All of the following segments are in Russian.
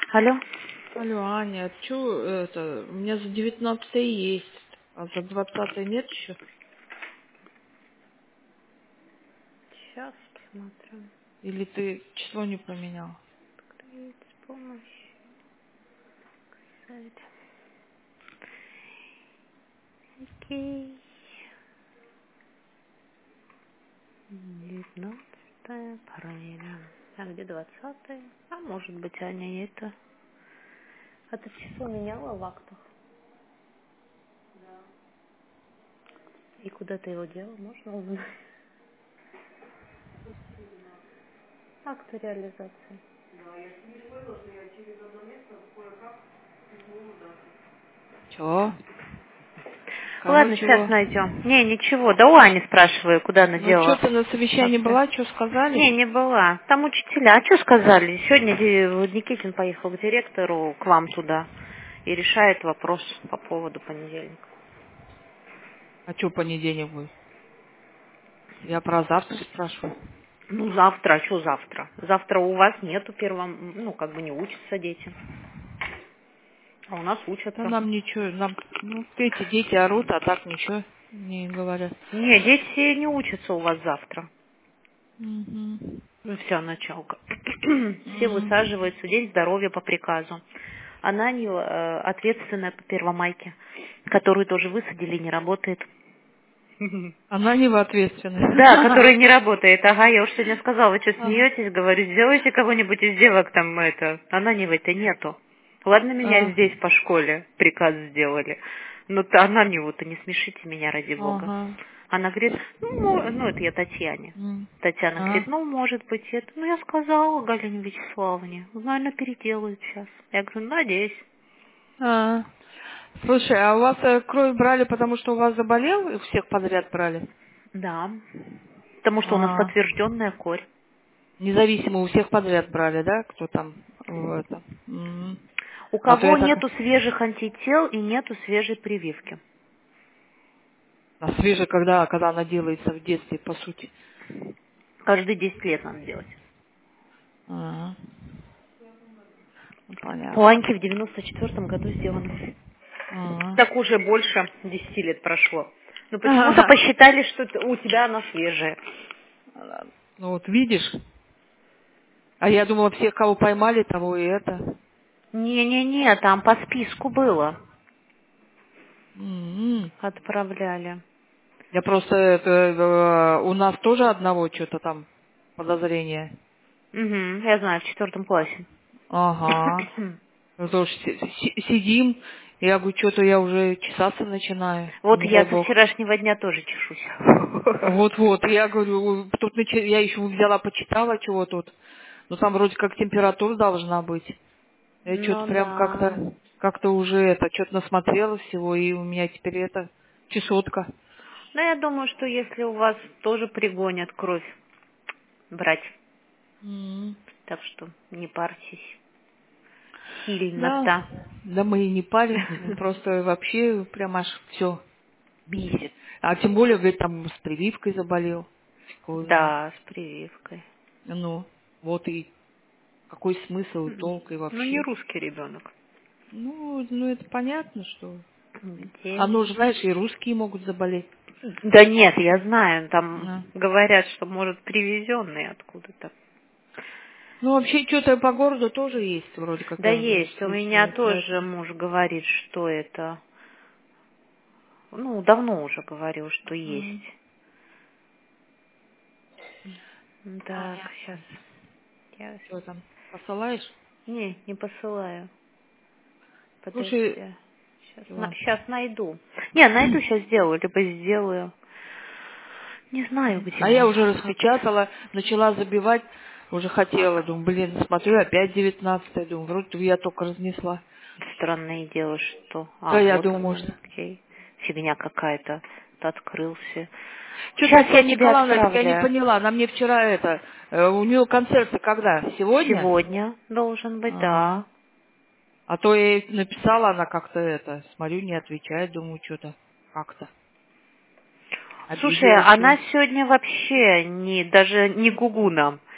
Алло? Алло, Аня, чё это? У меня за 19 есть, а за 20 нет еще? Сейчас посмотрю. Или ты число не поменял? Открыть с помощью сайта. Окей. 19 проверяем. А где 20? А может быть, Аня, это... А ты число меняла в актах? И куда ты его делала? Можно узнать? Акты реализации. Чё? Кого Ладно, сейчас чего? найдем. Не, ничего. Да у Ани спрашиваю, куда она Ну чё делала. ты на совещании Акты. была, что Не, сказали? не была. Там учителя. А что сказали? Сегодня Никитин поехал к директору, к вам туда, и решает вопрос по поводу понедельника. А чё понедельник будет? Я про завтра спрашиваю. Ну, завтра. А что завтра? Завтра у вас нету ну, как бы не учатся дети. А у нас Да учатся. нам ничего, нам, ну, эти дети орут, а так ничего не говорят. Не, дети не учатся у вас завтра. Угу. Ну, вся началка. Все высаживаются в день здоровья по приказу. Она не ответственная по Первомайке, которую тоже высадили, не работает. Она не в ответственность. Да, которая не работает. Ага, я уж сегодня сказала, вы что, Ага. смеетесь? Говорю, сделайте кого-нибудь из девок там это. Она не в этой нету. Ладно, меня здесь по школе приказ сделали. Но она не вот, не смешите меня, ради бога. Ага. Она говорит, ну это я Татьяне. Татьяна говорит, Ага. ну, может быть, это. Ну, я сказала Галине Вячеславовне. Наверное, переделают сейчас. Я говорю, надеюсь. А. Слушай, а у вас кровь брали, потому что у вас заболел, и всех подряд брали? Да. Потому что у нас А. подтвержденная корь. Независимо, у всех подряд брали, да? Кто там в это? У А то я кого так... нету свежих антител и нету свежей прививки. А свежая, когда она делается в детстве, по сути. Каждые 10 лет надо делать. Ага. Ну, У понятно. Аньки в 94-м году сделано. Ага. Так уже больше 10 лет прошло. Но почему-то посчитали, что у тебя она свежая. Ну вот видишь, а я думала, всех, кого поймали, того и это. Не-не-не, там по списку было. М. Отправляли. Я просто у нас тоже одного что-то там подозрение. Угу, я знаю, в 4 классе. Ага. Ну, тоже сидим, я говорю, что-то я уже чесаться начинаю, Вот не я дай со бог. вчерашнего дня тоже чешусь. Вот-вот, я говорю, тут я еще взяла, почитала, чего тут. Ну, там вроде как температура должна быть. Я что-то Ну прям да. как-то уже что-то насмотрела всего, и у меня теперь чесотка. Но я думаю, что если у вас тоже пригонят кровь брать, М. так что не парьтесь Да, сильно-то. да мы и не паримся, просто вообще прям аж все бесит. А тем более, говорит, там с прививкой заболел. Фиг знает. Да, с прививкой. Ну, вот и какой смысл и толк и Ну, не вообще. русский ребенок. Ну это понятно, что... Где? Оно же, знаешь, и русские могут заболеть. Да нет, я знаю, там Да. говорят, что, может, привезенный откуда-то. Ну, вообще, что-то по городу тоже есть, вроде как Да я есть, у меня слышала, тоже поэтому... муж говорит, что это... Ну, давно уже говорил, что есть. М. Так, Понятно. сейчас. Я... Что там, посылаешь? Не посылаю. Подожди. Слушай, чего? Сейчас найду. Не, найду, сейчас сделаю, либо сделаю. Не знаю, где А я он. уже Акт. распечатала, начала забивать, уже хотела, думаю, блин, смотрю, опять 19-е, думаю, вроде я только разнесла. Странное дело, что... Да, А, я вот думаю, он, может. окей. Фигня какая-то. Открылся. Что Сейчас я Татьяна тебе Николаевна, так я не отправляю. поняла, она мне вчера у нее концерты когда? Сегодня? Сегодня должен быть, А, да. а то я ей написала, она как-то смотрю, не отвечает, думаю, что-то как-то Слушай, обиделась, что она ли. сегодня вообще даже не гугу нам.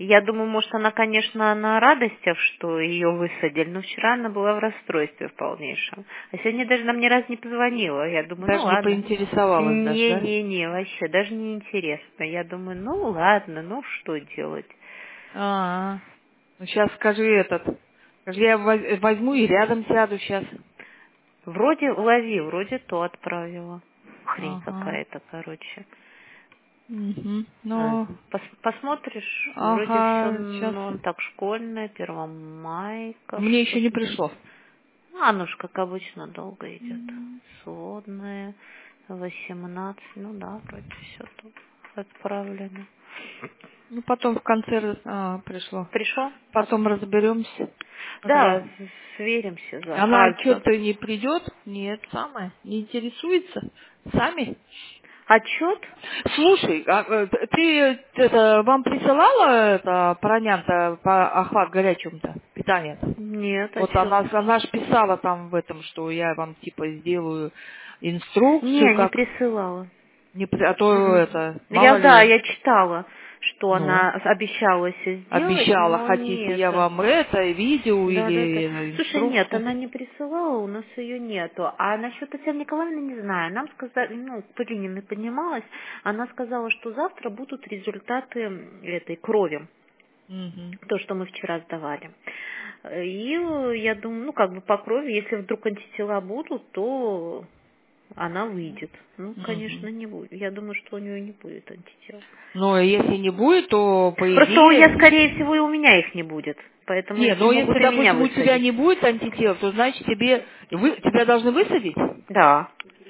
Я думаю, может, она, конечно, на радостях, что ее высадили, но вчера она была в расстройстве в полнейшем. А сегодня даже нам ни разу не позвонила. Я думаю, Даже ну не ладно. поинтересовалась даже, да? Не, вообще, даже не интересно. Я думаю, ну ладно, ну что делать. А, ну сейчас скажи скажи, я возьму и рядом сяду сейчас. Вроде вроде то отправила. Хрень Ага. какая-то, короче. Угу. Ну, Посмотришь, вроде все, ага, сейчас. ну, так, школьная, первомайка, Мне еще не что-то. пришло. Оно ж, как обычно, долго идет. Сводная, 18, ну да, вроде все тут отправлено. Ну, потом в конце пришло. Пришел? Потом разберемся. Да, Ага. сверимся. Она что-то не придет? Нет, самое. Не интересуется? Сами? Отчет? Слушай, ты вам присылала паранянта по охват горячему-то питание-то? Нет, о Вот чем? она ж писала там в этом, что я вам типа сделаю инструкцию, Не как присылала. а то Мгм. мало ли, Я читала, что ну, она обещала все сделать, обещала, но хотите нет. я вам видео Да. или Слушай, нет, инструкцию. она не присылала, у нас ее нету. А насчет Татьяны Николаевны не знаю. Нам сказали, ну, Полинина поднималась, она сказала, что завтра будут результаты этой крови, Мгм. то, что мы вчера сдавали. И я думаю, ну, как бы по крови, если вдруг антитела будут, то она выйдет. Ну, конечно, Мгм. не будет. Я думаю, что у нее не будет антител. Но если не будет, то по Просто идее... скорее всего, и у меня их не будет. Поэтому Не, но могут если, и меня допустим, у тебя высадить. не будет антител, то значит тебя должны высадить? Да.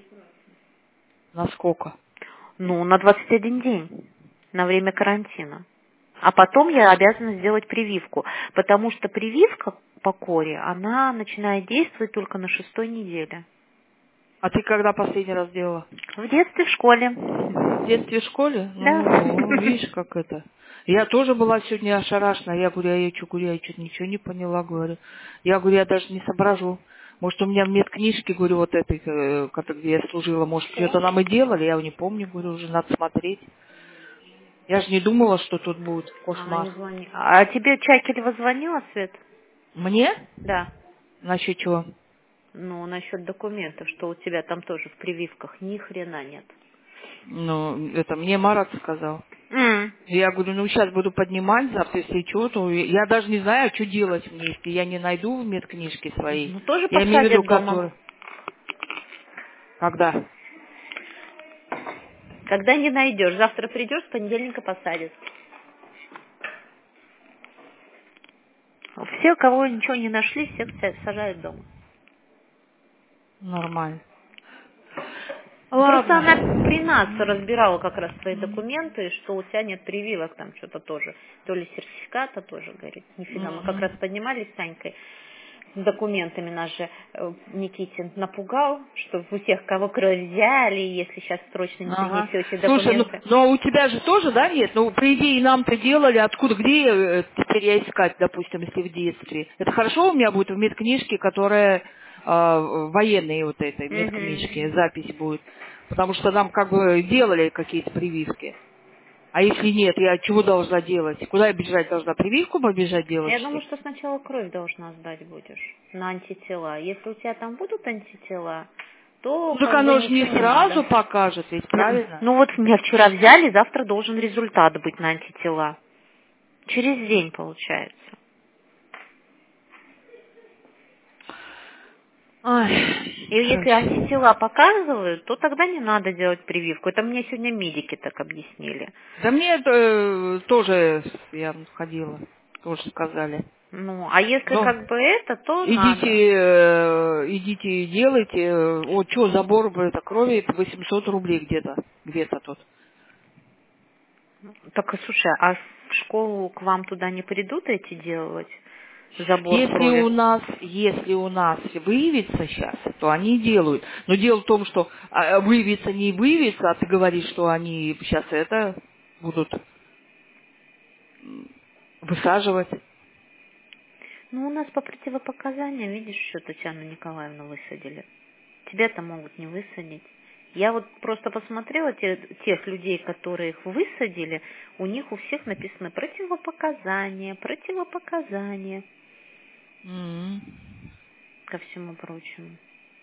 На сколько? Ну, на 21 день, на время карантина. А потом я обязана сделать прививку, потому что прививка по коре, она начинает действовать только на 6-й неделе. А ты когда последний раз делала? В детстве, в школе. В детстве в школе? Да. Ну, видишь, как это. Я тоже была сегодня ошарашена. Я говорю, я что-то ничего не поняла, говорю. Я говорю, я даже не соображу. Может, у меня в медкнижке, говорю, вот этой, где я служила, может, что-то нам и делали, я не помню, говорю, уже надо смотреть. Я же не думала, что тут будет Она кошмар. не звонит. А тебе Чакелева звонила, Свет? Мне? Да. Насчет чего? Ну, насчет документов, что у тебя там тоже в прививках ни хрена нет. Ну, это мне Марат сказал. М. Я говорю, ну сейчас буду поднимать завтра, если что, то я даже не знаю, что делать мне, если я не найду в медкнижке своей. Ну, тоже Я имею в виду, посадят дома. который... Когда? Когда не найдешь, завтра придешь, с понедельника посадят. Все, кого ничего не нашли, всех сажают дома. Нормально. Просто она при Ладно. нас разбирала как раз твои документы, что у тебя нет прививок, там что-то тоже. То ли сертификата тоже, говорит. Нифига, мы как раз Мгм. поднимались с Санькой с документами. Нас же Никитин напугал, что у тех, кого кровь взяли, если сейчас срочно не Ага. принесете Слушай, документы. но у тебя же тоже, да, нет? Ну, по идее, нам-то делали, откуда, где теперь я искать, допустим, если в детстве? Это хорошо у меня будет в медкнижке, которая военные вот этой Мгм. медкнижки, запись будет. Потому что нам как бы делали какие-то прививки. А если нет, я чего должна делать? Куда я бежать должна? Прививку побежать делать, Я что думаю, ли? что сначала кровь должна сдать будешь на антитела. Если у тебя там будут антитела, то Ну, так как бы оно же не ничего не сразу надо. покажет, ведь правильно? Ну вот меня вчера взяли, завтра должен результат быть на антитела. Через день получается. И Ай, если короче. антитела показывают, то тогда не надо делать прививку. Это мне сегодня медики так объяснили. Да мне это тоже, я ходила, тоже сказали. Ну, а если Ну, как бы это, то надо. идите и делайте. Вот что, забор это крови, это 800 рублей где-то тут. Так, слушай, а в школу к вам туда не придут эти делать забор крови? Если у нас выявится сейчас, то они делают. Но дело в том, что выявится, не выявится, а ты говоришь, что они сейчас это будут высаживать. Ну, у нас по противопоказаниям, видишь, еще Татьяну Николаевну высадили. Тебя-то могут не высадить. Я вот просто посмотрела тех людей, которые их высадили, у них у всех написано противопоказания ко всему прочему.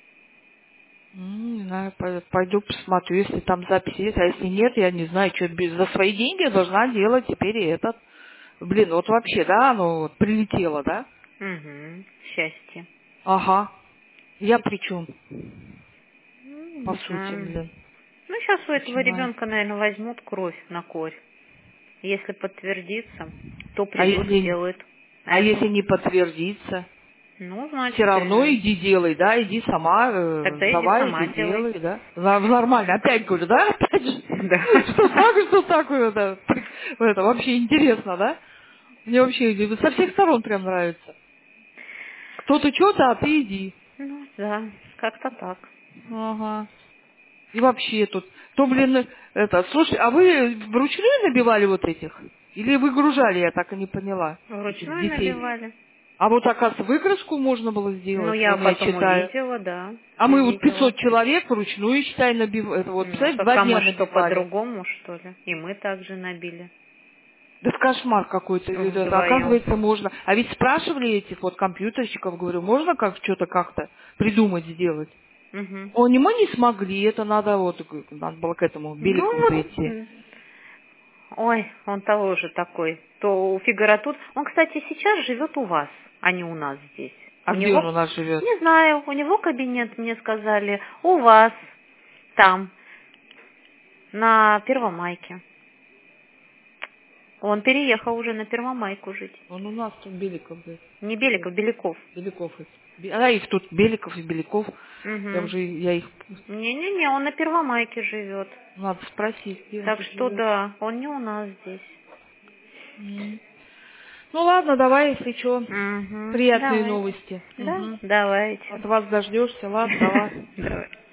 Не знаю, пойду посмотрю, если там запись есть, а если нет, я не знаю, что за свои деньги я должна делать теперь и этот. Блин, вот вообще, да, оно вот прилетело, да? Угу. Счастье. Ага. Я при чем? По Не сути, знаю. блин. Ну, сейчас у этого Почему? ребенка, наверное, возьмут кровь на корь. Если подтвердится, то А придут, если, сделают. а если не подтвердится? Ну, Все значит, равно иди делай, да, иди сама, тогда иди давай, сама иди делай. делай, да. Нормально, опять говорю, да, опять же. Да. Что такое, это вообще интересно, да? Мне вообще со всех сторон прям нравится. Кто-то что-то, а ты иди. Ну, да, как-то так. Ага. И вообще тут, блин, слушай, а вы вручную набивали вот этих? Или выгружали, я так и не поняла, этих Вручную детей? набивали. А вот, оказывается, выгрузку можно было Ну, сделать, я вон я потом читаю. увидела, да, А мы вот увидела. 500 человек вручную, считай, набивали. Это вот, Ну, представляешь, так 2 а дня мы что, набивали. по-другому, что ли? И мы также набили. Да это кошмар какой-то. Вдвоем. Оказывается, можно. А ведь спрашивали этих вот компьютерщиков, говорю, можно что-то как-то придумать, сделать? Угу. Они мы не смогли, это надо надо было к этому Беликову Ну, прийти. ой, он того же такой. То у Фигара тут. Он, кстати, сейчас живет у вас, а не у нас здесь. А У где он него, у нас живет? не знаю, у него кабинет, мне сказали, у вас, там, на Первомайке. Он переехал уже на Первомайку жить. Он у нас тут Беликов, говорит. Не Беликов, Беляков. Беляков. А их тут Беликов и Беляков. Угу. Я их Не-не-не, он на Первомайке живет. надо спросить, где он Так тут что живет. да, он не у нас здесь. Ну ладно, давай, если что, Угу. приятные Давайте. новости. Да, Угу. давайте. От вас дождешься, ладно, давай. Давай.